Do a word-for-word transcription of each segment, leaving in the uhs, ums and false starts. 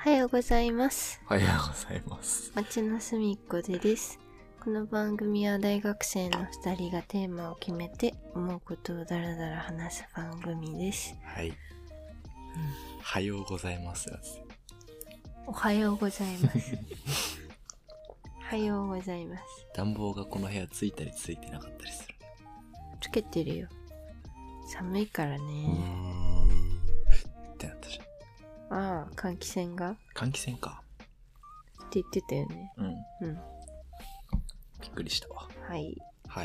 はようございます。 おはようございます。 町のすみっこでです。この番組は大学生のふたりがテーマを決めて思うことをだらだら話す番組です。 はい。うん、はようございます。 おはようございます。おはようございます。 暖房がこの部屋ついたりついてなかったりする。 つけてるよ。寒いからね。 うーんってなったじゃん。 ああ、換気扇が換気扇かって言ってたよね。 うん。 うん。 びっくりしたわ。 はい。 はい。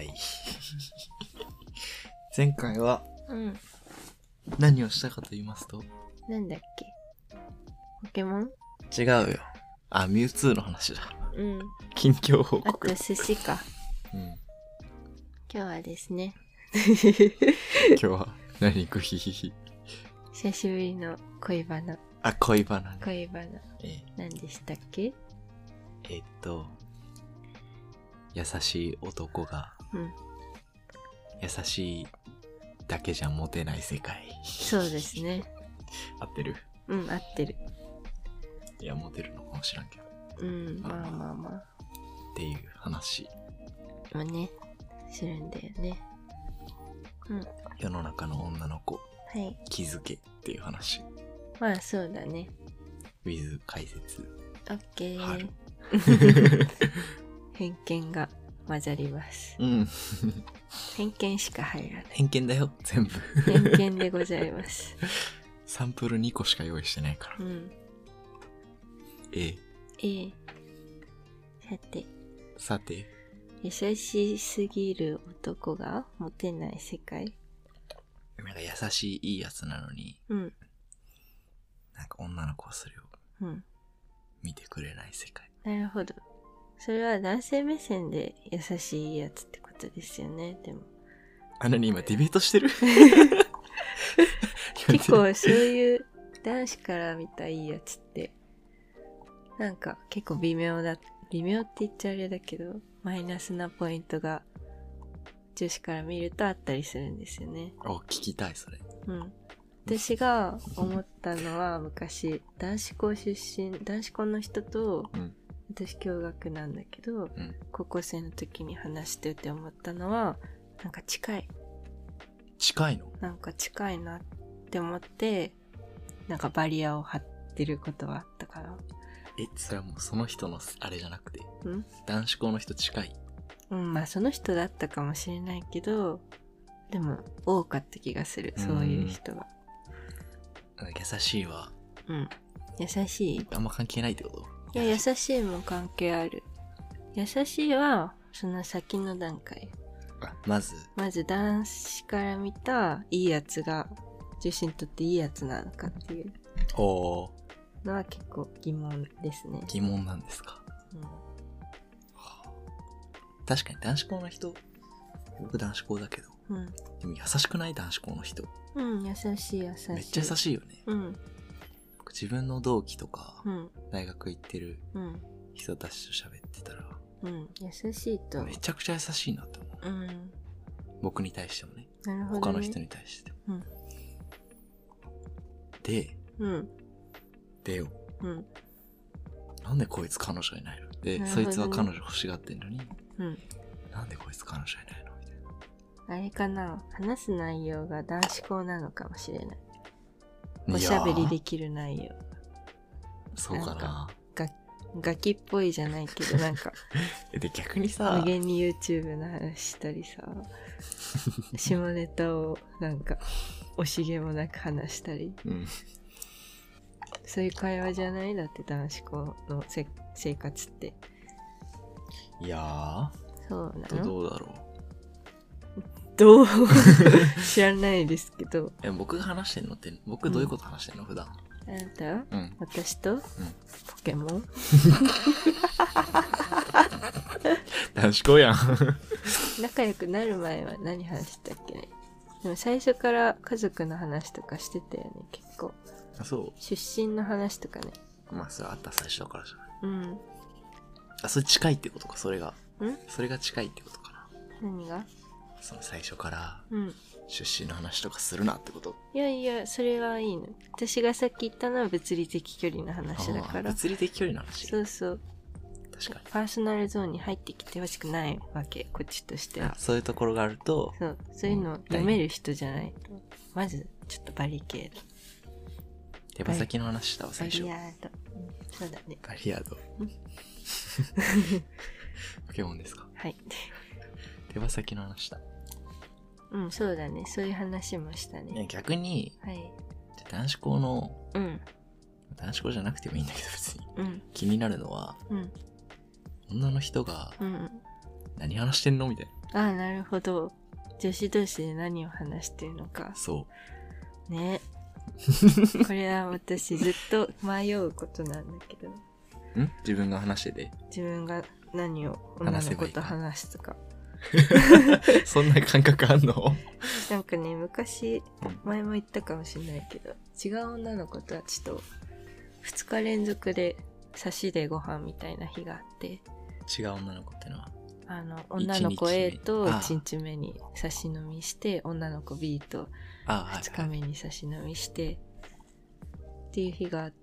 前回はうん。 何をしたかと言いますと、 なんだっけ？ポケモン？ 違うよ。あ、ミュウツーの話だ。 うん。 近況報あ告。 と寿司か。 うん。 今日はですね。 今日は何グヒヒヒ。 久しぶりの恋バナ。 あ、恋バナね。 恋バナ。 え何でしたっけ？ えっと、優しい男が、 うん。 優しいだけじゃモテない世界。 そうですね。 合ってる？ うん、合ってる。 いや、モテるのかもしらんけど。 うん、まあまあまあ。 っていう話。 まあね、するんだよね。うん。 世の中の女の子、 はい。 気づけっていう話。 まあそうだね。 ウィズ解説。 オッケー。 春。 偏見が混ざります。 うん。 偏見しか入らない。 偏見だよ、全部。 偏見でございます。 サンプルにこしか用意してないから。 うん。 えええ。さて。 さて。 優しすぎる男がモテない世界。 なんか優しいいいやつなのに、 うん。 なんか女の子はそれをうん。 見てくれない世界。 なるほど。それは男性目線で優しいやつってことですよね。でも。 あ、なに今ディベートしてる？ 結構そういう男子から見たいいやつって、なんか結構微妙だ、微妙って言っちゃあれだけど、マイナスなポイントが女子から見るとあったりするんですよね。 お、聞きたいそれ。 うん。私が思ったのは昔、男子校出身、男子校の人と、 うん、 私共学なんだけど、 うん、 高校生の時に話してて思ったのは、なんか近い。 近いの？ なんか近いなって思って、なんかバリアを張ってることはあったから。 え、それはもうその人のあれじゃなくて、 ん？ 男子校の人近い？ うん、まあその人だったかもしれないけど、でも多かった気がする、そういう人が。 優しいわ。 うん。優しい？ あんま関係ないってこと？ いや、優しいも関係ある。優しいは、その先の段階。 あ、まず。 まず男子から見たいいやつが、女子にとっていいやつなのかっていうおー。 のは結構疑問ですね。 疑問なんですか。 うん。 確かに男子校の人、僕男子校だけど、 うん。 でも優しくない男子校の人。 うん、優しい優しい。 めっちゃ優しいよね。 うん。 僕自分の同期とか、 うん。 大学行ってる人たちと喋ってたら、 うん、優しいと。 めちゃくちゃ優しいなと思う。 うん。 僕に対してもね。 なるほどね。 他の人に対しても。 うん。 で、 うん。 でよ。 うん。 なんでこいつ彼女いないので、 ね、 そいつは彼女欲しがってんのに、 うん。 なんでこいつ彼女いないのみたいな。 あれかな、話す内容が男子校なのかもしれない。おしゃべりできる内容。 そうかな。 がガキっぽいじゃないけど、なんか。 で、逆にさ、 無限に YouTube の話したりさ、下ネタをなんか、惜しげもなく話したり。 うん、 そういう会話じゃない？だって男子校のせ生活って。 いやー。 そうなの？ どうだろう。 どう知らないですけど。 え、僕が話してんのって、僕どういうこと話してんの、うん、普段。 あなた、 うん、 私と、うん、ポケモン男子校やん。 仲良くなる前は何話したっけね。でも最初から家族の話とかしてたよね、結構。 あ、そう。 出身の話とかね。 まあ、それあった最初からじゃない。 うん。 あ、それ近いってことか、それが。 ん？ それが近いってことかな。 何が？ その最初からうん。 出身の話とかするなってこと？ いやいや、それはいいの。私がさっき言ったのは物理的距離の話だかあーら。 物理的距離の話。 そうそう。 確かに。 パーソナルゾーンに入ってきてほしくないわけ、こっちとしては。 そういうところがあると、 そう、そういうのを読める人じゃないと。まず、ちょっとバリケード。 手羽先の話したわ、 バ最初。 リヤード。うん、そうだね。 バリアード。 うんポケモンですか？ はい。 手羽先の話した。 うん、そうだね。そういう話もしたね。 ね、逆に、 はい。 じゃあ男子校の、 うん、 男子校じゃなくてもいいんだけど別に。 うん、 気になるのは、 うん、 女の人がうん。 何話してんのみたいな。 ああ、なるほど。女子同士で何を話してるのか。 そね。これは私ずっと迷うことなんだけど。 う。ん自分が話してて。 自分が何を女の子と話すとか。 そんな感覚あんの？ なんかね、昔うん、 前も言ったかもしれないけど、違う女の子たちとふつか連続で差しでご飯みたいな日があって、 違う女の子ってのは。 あの、女の子 A とああいちにちめに差し飲みして、女の子 B とああ、はい、 ふつかめに差し飲みして、っていう日があって、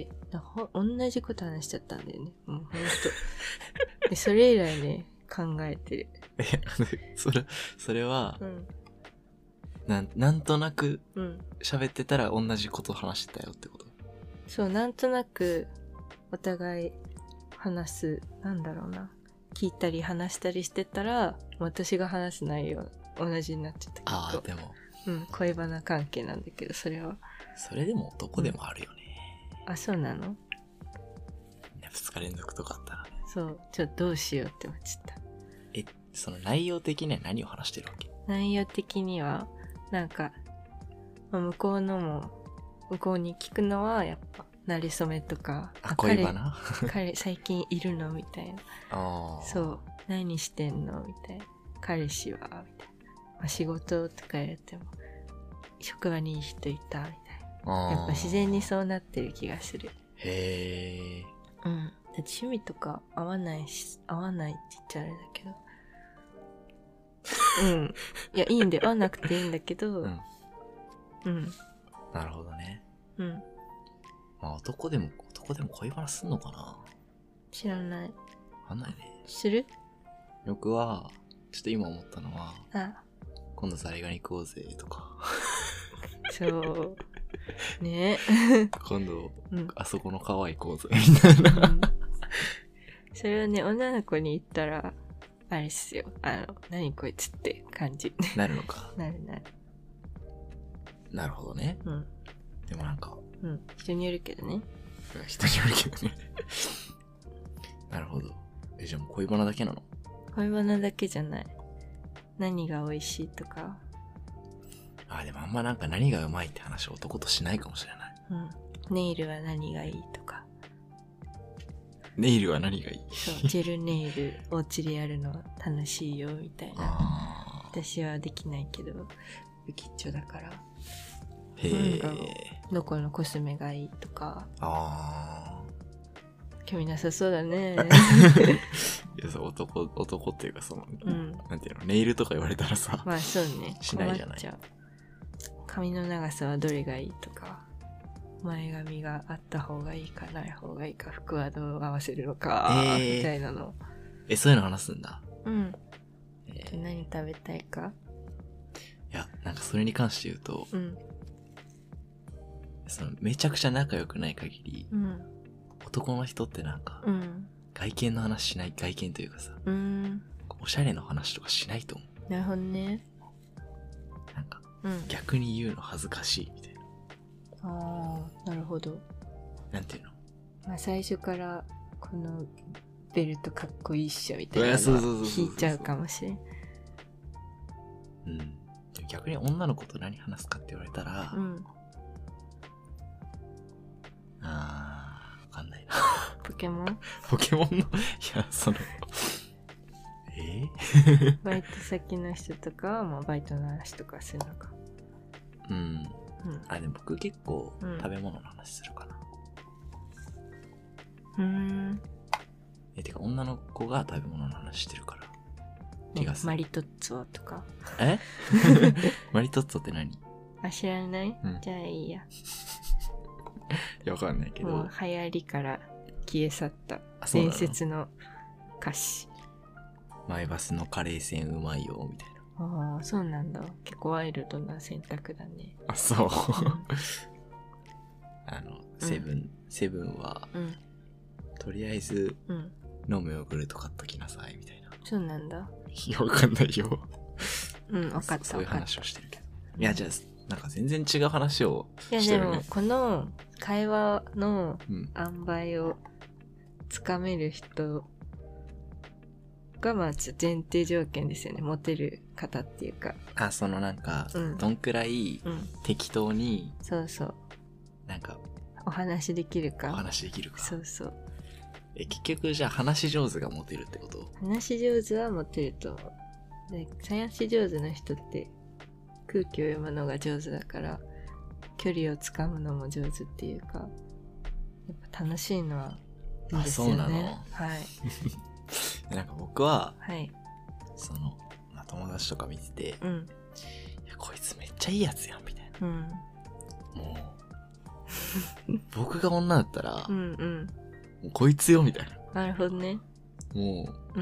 ほ同じこと話しちゃったんだよね。もうほんと。で、それ以来ね、考えてる。 え、それ、それはう、ん。 なん、なんとなくうん。 喋ってたら同じこと話してたよってこと？ そう、なんとなく、お互い話す、なんだろうな。聞いたり話したりしてたら、私が話す内容同じになっちゃったけど。 ああ、でも、 うん、恋バナ関係なんだけど、それは。 それでも男でもあるよね。 あ、そうなの？ ふつか連続とかあったらね。 そう、ちょっとどうしようって思っちゃった。 え、その内容的には何を話してるわけ？ 内容的には、なんか、まあ向こうのも、向こうに聞くのは、やっぱ、馴れ初めとか、 あ、恋バナ？ 彼、彼最近いるのみたいな。 ああ。 そう、何してんのみたいな。彼氏はみたいな。まあ、仕事とか言われても、職場にいい人いたみたいな。やっぱ自然にそうなってる気がする。 へえ。 うん。だって趣味とか合わないし、合わないって言っちゃあれだけど。うん。いや、いいんだよ。合わなくていいんだけど、 うん。 うん。 なるほどね。 うん。 まあ男でも、男でも恋バナすんのかな？ 知らない。 わかんないね。 する？ 僕は、ちょっと今思ったのは、 あ、 今度ザリガニ行こうぜとか、 そう。ね今度、 うん。 あそこの川行こうぜみたいな。 うんそれをね、女の子に言ったら、あれっすよ。あの、何こいつって感じ。 なるのか。 なるなる。 なるほどね。 うん。 でもなんか、 うん。人によるけどね。 人によるけどね。なるほど。え、じゃあもう恋バナだけなの？ 恋バナだけじゃない。何が美味しいとか。 あ、でもあんまなんか何がうまいって話を男としないかもしれない。 うん。ネイルは何がいいとか。 ネイルは何がいい？ そう、ジェルネイルお家でやるの楽しいよみたいな。 あ私はできないけど、不吉祥だから。 ー。へなんだろえ。 どこのコスメがいいとか。 あ興味なさそうだね。 ー。いや、そう、男、男っていうかその、 うん。 なんていうの、ネイルとか言われたらさ、 まあそうね。 しないじゃない困っちゃう。髪の長さはどれがいいとか。前髪があった方がいいかない方がいいか、服はどう合わせるのか、 えーみたいなの。 え、そういうの話すんだ。 うん。 えー何食べたいか？ いや、なんかそれに関して言うと、 うん。 そのめちゃくちゃ仲良くない限り、 うん。 男の人ってなんか、 うん。 外見の話しない、外見というかさ、 うーん。 おしゃれの話とかしないと思なるほどね。 う。なんか、 うん。 逆に言うの恥ずかしいみたいな。 ああ、なるほど。 なんていうの？ まあ最初から、このベルトかっこいいっしょみたいなうわそうのそうそうそうそう引いちゃうかもしれん。 うん。でも逆に女の子と何話すかって言われたら、 うん。 あー、わかんないな。 ポケモンポケモンの、いや、その、えバイト先の人とかはもうバイトの話とかするのか。 ー、うん。 うん。 あ、でも僕結構うん食べ物の話するかな。 うーん。 え、てか女の子が食べ物の話してるから。 気がする。 マリトッツォとか。 えマリトッツォって何？いあ、知らない、 うん、 じゃあいいや。 や、わかんないけど。 もう流行りから消え去った伝説の歌詞。 マイバスのカレーせんうまいよみたいな。 ああ、そうなんだ。結構ワイルドな選択だね。 あ、そう。 うん、 あの、セブン、うん、セブンは、 うん、 とりあえず、 うん、 飲むヨーグルト買っときなさいみたいな。 そうなんだ。 いや、わかんないよ。 うん、わかった。 そういう話をしてるけど。いや、じゃあ、なんか全然違う話をしてるね。 いや、でも、この会話の塩梅をつかめる人が、まず前提条件ですよね。モテる方っていうか。 あ、そのなんか、 うん、 どんくらい適当に、 うん、そうそう。なんか、 お話できるか。 お話できるか。 そうそう。 え、結局、じゃあ話上手がモテるってこと？ 話上手はモテると思う。で、話上手な人って空気を読むのが上手だから、距離をつかむのも上手っていうか、やっぱ楽しいのはいいですよね。 あ、そうなの？ はい。 なんか僕は、 はい、 その、まあ、友達とか見てて、 うん、 いやこいつめっちゃいいやつやんみたいな。 うん、 もう僕が女だったら、 うんうん、 もうこいつよみたいな。なるほどね。 もう、うん、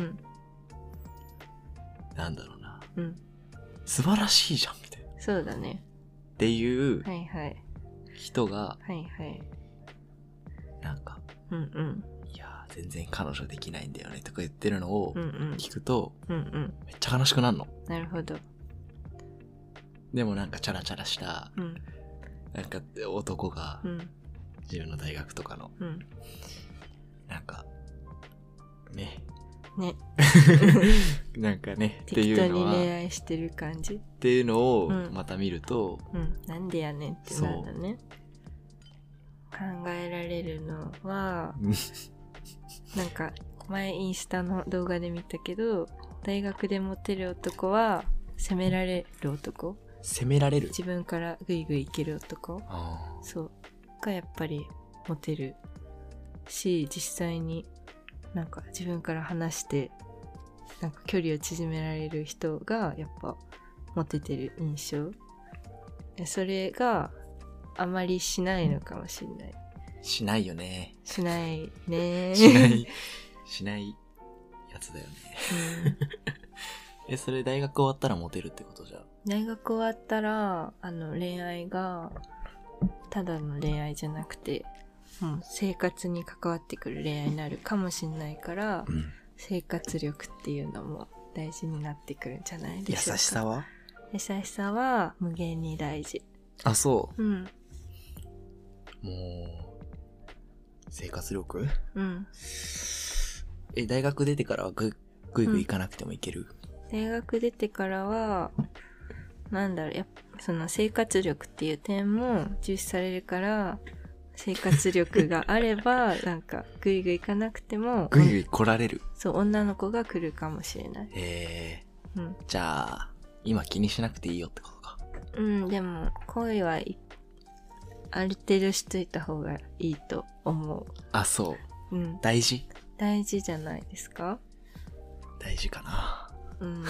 なんだろうな、 うん、 素晴らしいじゃんみたいな。 そうだね。 っていうはいはい人が、 はいはい、 なんか、 うんうん、 いや全然彼女できないんだよねとか言ってるのを聞くと、 うんうん、 めっちゃ悲しくなるの。 なるほど。 でもなんかチャラチャラした、 うん、 なんか男が、 うん、 自分の大学とかの、 うん、 なんかねねなんかねっていうのは適当に恋愛してる感じっていうのをまた見ると、 うん、うん、なんでやねんってなるんだね。考えられるのはなんか前インスタの動画で見たけど、大学でモテる男は責められる男、 責められる、 自分からグイグイいける男、 あそうがやっぱりモテるし、実際になんか自分から話してなんか距離を縮められる人がやっぱモテてる印象で、それがあまりしないのかもしれない。 しないよね。 しないね。 しないしないやつだよね、うん、え、それ大学終わったらモテるってことじゃん。 大学終わったらあの恋愛がただの恋愛じゃなくて、うん、生活に関わってくる恋愛になるかもしれないから、うん、生活力っていうのも大事になってくるんじゃないでしょうか。 優しさは？ 優しさは無限に大事。 あ、そう。 うん。 もう生活力？ うん。 え、大学出てからはぐぐいぐい行かなくてもいける？ うん、大学出てからはなんだろう、やっぱその生活力っていう点も重視されるから、生活力があればなんかグイグイ行かなくてもグイグイ来られる。 そう、女の子が来るかもしれない。 へー、うん、 じゃあ今気にしなくていいよってことか。 うん、でも恋はある程度しといた方がいいと思う。 あ、そう、うん、大事？ 大事じゃないですか？ 大事かな。 うん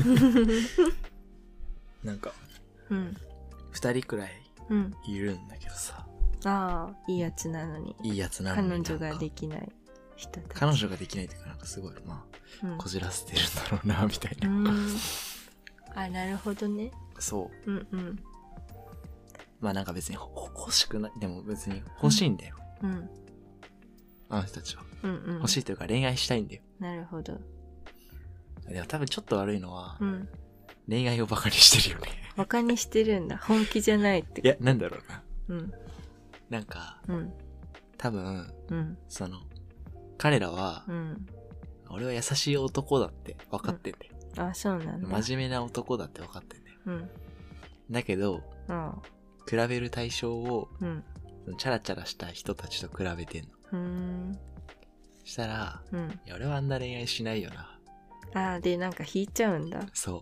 なんか、 うん、 二人くらいいるんだけどさ、 うん、ああ、いいやつなのにいいやつなのに彼女ができない人たち。 彼女ができないっていうか、なんかすごいまあ、うん、こじらせてるんだろうなみたいな。 うん、あ、なるほどね。 そう。 うんうん。 まあなんか別に欲しくない、でも別に欲しいんだよ。 うん。 あの人たちは、 うんうん、 欲しいというか恋愛したいんだよ。 なるほど。 でも多分ちょっと悪いのは、 うん、 恋愛をバカにしてるよね。 バカにしてるんだ。本気じゃないってこと。 いや、なんだろうな。 うん。 なんか、 うん、 多分、 うん、 その彼らは、 うん、 俺は優しい男だって分かってんだよ。 うん、あ、そうなんだ。 真面目な男だって分かってんだよ。 うん。 だけど、 うん、 比べる対象を、 うん、 チャラチャラした人たちと比べてんの。 うーん。 したら、 うん、 いや俺はあんな恋愛しないよな。 ああ、でなんか引いちゃうんだ。 そう。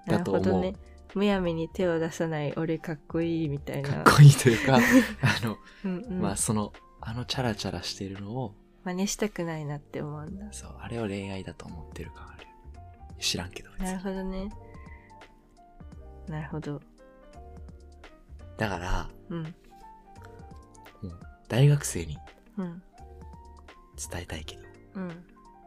だと思う。なるほどね。むやみに手を出さない俺かっこいいみたいな。 かっこいいというか、あの、 うんうん、 まあその、あのチャラチャラしてるのを、 真似したくないなって思うんだ。 そう、あれを恋愛だと思ってる感あるよ。 知らんけど別に。 なるほどね。なるほど。 だから、 うん。 もう大学生にうん。 伝えたいけど、 うん。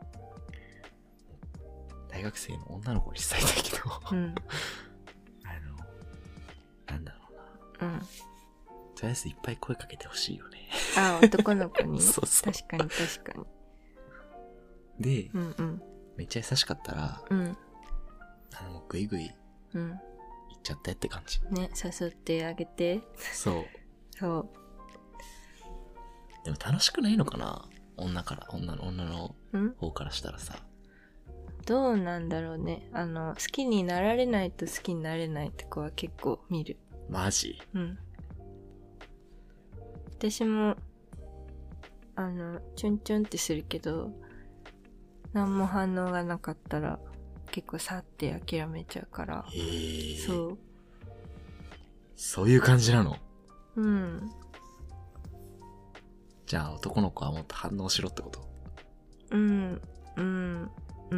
大学生の女の子に伝えたいけど、 うん。 あの、なんだろうな。 うん。 とりあえずいっぱい声かけてほしいよね。 あ、男の子にそうそう。 確かに確かに。 で、 うんうん。 めっちゃ優しかったら、 うん。 あの、ぐいぐいうん。 行っちゃったって感じ。 ね、誘ってあげて。 そう。 そでも楽しくないのかな、女から、女の、女のう。ん方からしたらさ。 どうなんだろうね。あの、好きになられないと好きになれないって子は結構見る。 マジ？ うん。私も、あの、チュンチュンってするけど、何も反応がなかったら、結構さって諦めちゃうから。 へー。 そう。 そういう感じなの？ うん。 じゃあ男の子はもっと反応しろってこと？ うん。うん。うん。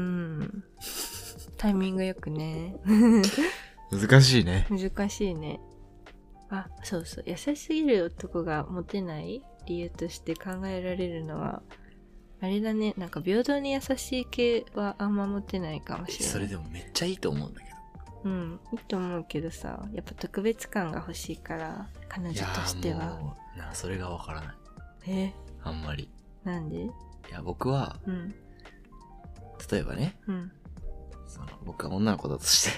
タイミングよくね。 難しいね。 難しいね。あ、そうそう。優しすぎる男がモテない理由として考えられるのは、あれだね。なんか平等に優しい系はあんまモテないかもしれない。 それでもめっちゃいいと思うんだけど。 うん。いいと思うけどさ、やっぱ特別感が欲しいから、彼女としては。 いやーもうな、それがわからない。 えあんまり。 なんで？ いや、僕は、 うん。 例えばね、 うん。 その、僕は女の子だとして、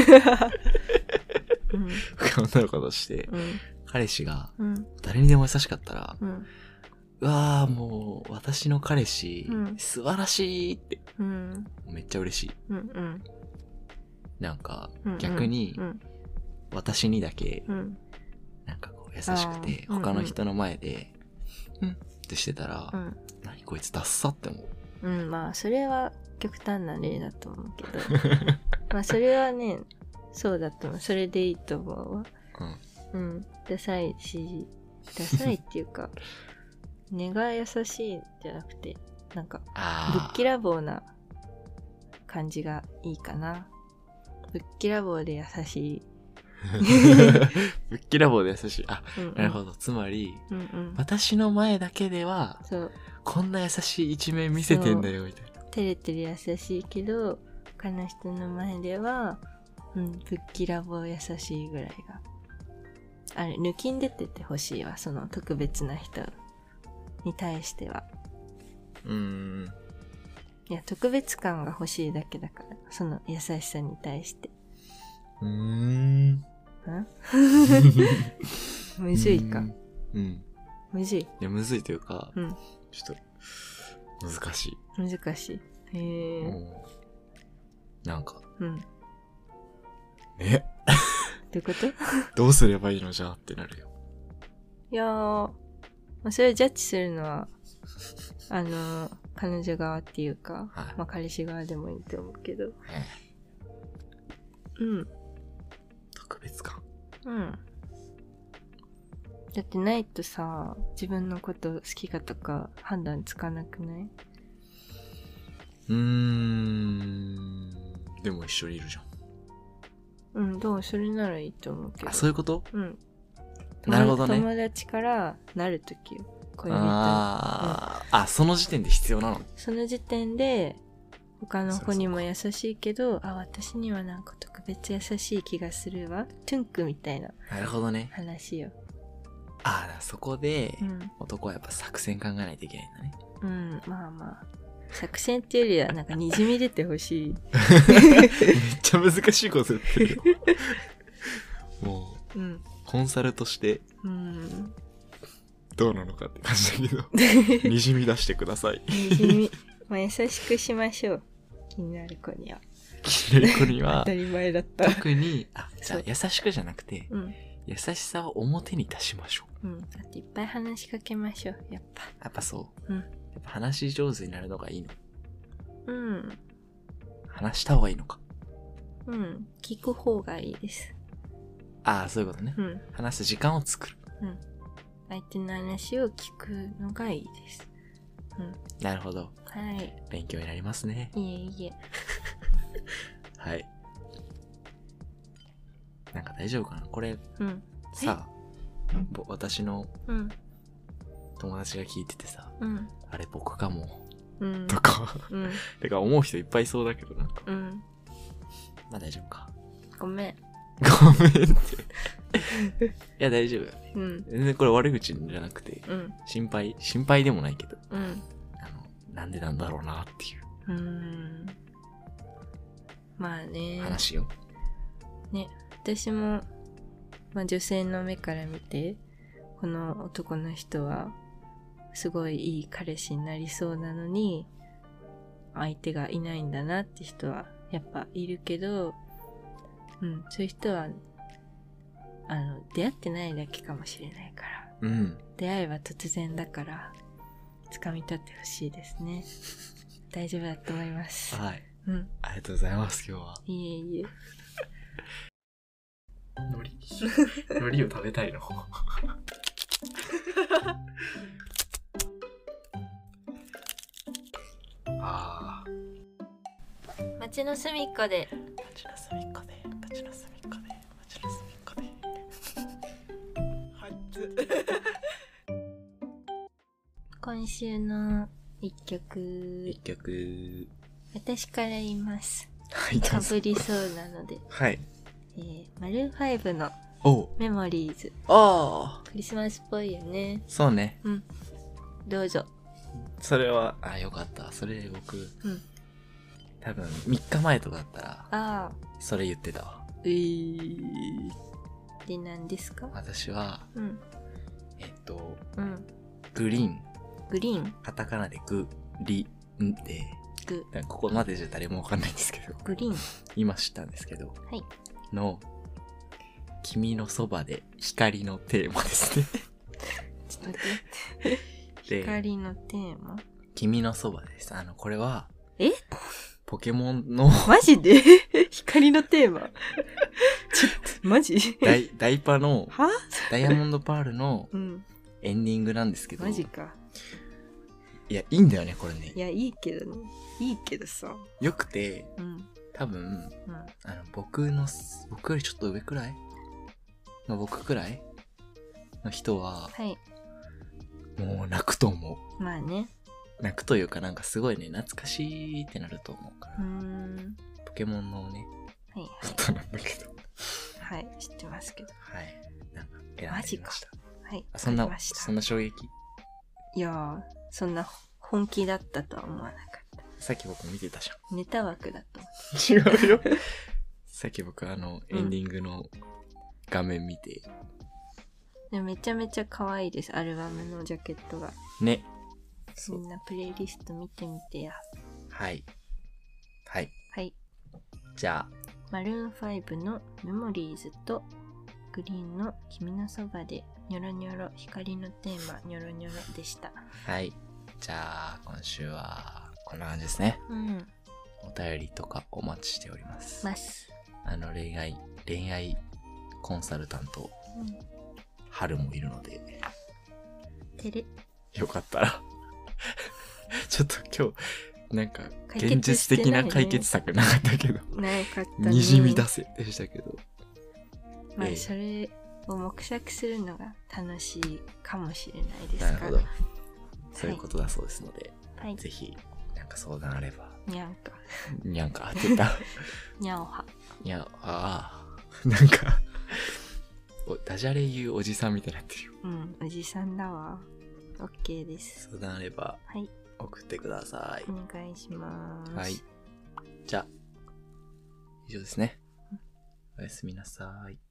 うん。 僕は女の子だとして、 うん。 彼氏がうん。 誰にでも優しかったら、 うん。 うわーもう、私の彼氏、 うん素晴らしいって、 うん。 めっちゃ嬉しい。 うん。うん。 なんか、 うん。 逆にう、ん。 私にだけ、 うん。 なんかこう優しくて、 あー他の人の前で、うんってしてたら、 うん。 何こいつダッサって思う。 うん。まあ、それは極端な例だと思うけど。まあ、それはね、そうだと思う。それでいいと思うわ。 うん。 うん。ダサいし、ダサいっていうか、根が優しいんじゃなくて、なんか、ぶあっきらぼうな感じがいいかな。ぶっきらぼうで優しい。 ぶっきらぼうで優しい。あ、 うんうん、 なるほど。つまり、 うんうん、 私の前だけでは、 そう。 こんな優しい一面見せてんだよ、みたいな。 照れてる優しいけど、他の人の前では、うん、ぶっきらぼう優しいぐらいが。あれ、抜きん出ててほしいわ、その特別な人に対しては。 うーん。 いや、特別感が欲しいだけだから、その優しさに対して。 うーん。 んむずいか。 うん。 むずい。 いや、むずいというか、 うん。 ちょっと、難しい。 難しい。へえ。 もうなんか、 うん。 ね。 どういうことどうすればいいのじゃあってなるよ。 いやー、まあ、それをジャッジするのは、あのー、彼女側っていうか、 はい、 まあ彼氏側でもいいと思うけど。 ええ、うん。 特別感。 うん。だってないとさ、自分のこと好きかとか判断つかなくない？ うーん。でも一緒にいるじゃん。 うん、どうそれならいいと思うけど。 あ、そういうこと？ うん。 なるほどね。 友達からなるときよ。恋人に。 あー、うん、あ、その時点で必要なの？ その時点で、他の子にも優しいけど、あ、私にはなんか特別優しい気がするわ。トゥンクみたいななるほどね。 話よ。 ああ、そこで、 うん、 男はやっぱ作戦考えないといけないんだね。 うん、まあまあ。作戦っていうよりは、なんかにじみ出てほしい。 めっちゃ難しいこと言ってるよ。もう、うん、コンサルとして、うん、どうなのかって感じだけど、にじみ出してください。 にじみ、まあ優しくしましょう。気になる子には。 気になる子には、 当たり前だった。 特に、あ、じゃあ優しくじゃなくて、 うん、 優しさを表に出しましょう。うん。あといっぱい話しかけましょう。やっぱ。 やっぱそう。 うん。 やっぱ話し上手になるのがいいの。 うん。 話した方がいいのか。 うん。聞く方がいいです。 ああ、そういうことね。うん。話す時間を作る。 うん。相手の話を聞くのがいいです。うん。 なるほど。 はい。 勉強になりますね。 いえいえ。 はい。なんか大丈夫かなこれ、 うん、 さ、私の友達が聞いててさ、うん、あれ僕かも、うん、とか、うん、てか思う人いっぱいいそうだけどなんか、うん、まあ大丈夫か。 ごめん。 ごめんって。いや大丈夫。うん。全然これ悪口じゃなくて、うん、心配心配でもないけど、うん、あのなんでなんだろうなっていう。うーん。 まあね。 話よ。 ね、私もまあ女性の目から見てこの男の人はすごいいい彼氏になりそうなのに相手がいないんだなって人はやっぱいるけど、うん、そういう人はあの出会ってないだけかもしれないから、うん、出会いは突然だから掴み取ってほしいですね。大丈夫だと思います。 はい、うん、ありがとうございます。今日は。 いえいえ。 海苔海苔を食べたいの。ああ。 街の隅っこで。 街の隅っこで。街の隅っこで。街の隅っこで。 今週の一曲。 一曲。 私から言います。 はい。 かぶりそうなので。 はい。 えー、マルーンファイブのメモリーズ。 ああ。 クリスマスっぽいよね。 そうね。 うん。どうぞ。 それは、あ、よかった。それ僕、うん、多分みっかまえとかだったら、あそれ言ってたわ。 えー。で、何ですか？ 私は、うん、えっと、うん、グリーン。 グリーン？ カタカナでグリンで、グ。ここまでじゃ誰もわかんないんですけど。 グリーン。 今知ったんですけど。 はい。 の、君のそばで光のテーマですね。 ちょっと待って。光のテーマ？ 君のそばです。あの、これは、 え？ ポケモンのマジで光のテーマちょっと、マジダイ、ダイパの、 はダイヤモンドパールのエンディングなんですけど。 マジか。 いや、いいんだよね、これね。 いや、いいけどね。いいけどさ。 よくて、うん、多分、うん、あの、僕の、僕よりちょっと上くらいの僕くらいの人は、はい、もう泣くと思う。まあね。 泣くというかなんかすごいね、懐かしいってなると思うから。うーん。ポケモンのね、はい、はい。ことなんだけど。 はい、知ってますけど。 はい。なんか選んでみました。マジか。 はい。 そんな、そんな衝撃？ いやー、そんな本気だったとは思わなかった。 さっき僕見てたじゃん。ネタ枠だと思う。違うよ。さっき僕あの、エンディングの画面見て。 うん、めちゃめちゃ可愛いです、アルバムのジャケットが。 ね。 みんなプレイリスト見てみてや。 はい。はい。 はい。 じゃあ。 マルーンファイブのメモリーズと、グリーンの君のそばで、ニョロニョロ、光のテーマ、ニョロニョロでした。 はい。じゃあ、今週は、こんな感じですね。うん。お便りとかお待ちしております。 ます。 あの、恋愛、恋愛コンサルタント、うん、春もいるので。 てれ。 よかったら。ちょっと今日、なんか、現実的な解決策なかったけど。 なかったね。 にじみ出せでしたけど。 まあ、えー、それを目測するのが楽しいかもしれないですから。なるほど。 そういうことだそうですので、はい、ぜひ、なんか相談あれば。 にゃんか。 にゃんかって言った。 にゃおは。 にゃお、ああ。なんかお、ダジャレ言うおじさんみたいになってるよ。 うん、おじさんだわ。オッケーです。 相談あれば、はい。送ってください。 お願いします。 はい。じゃあ、以上ですね。おやすみなさい。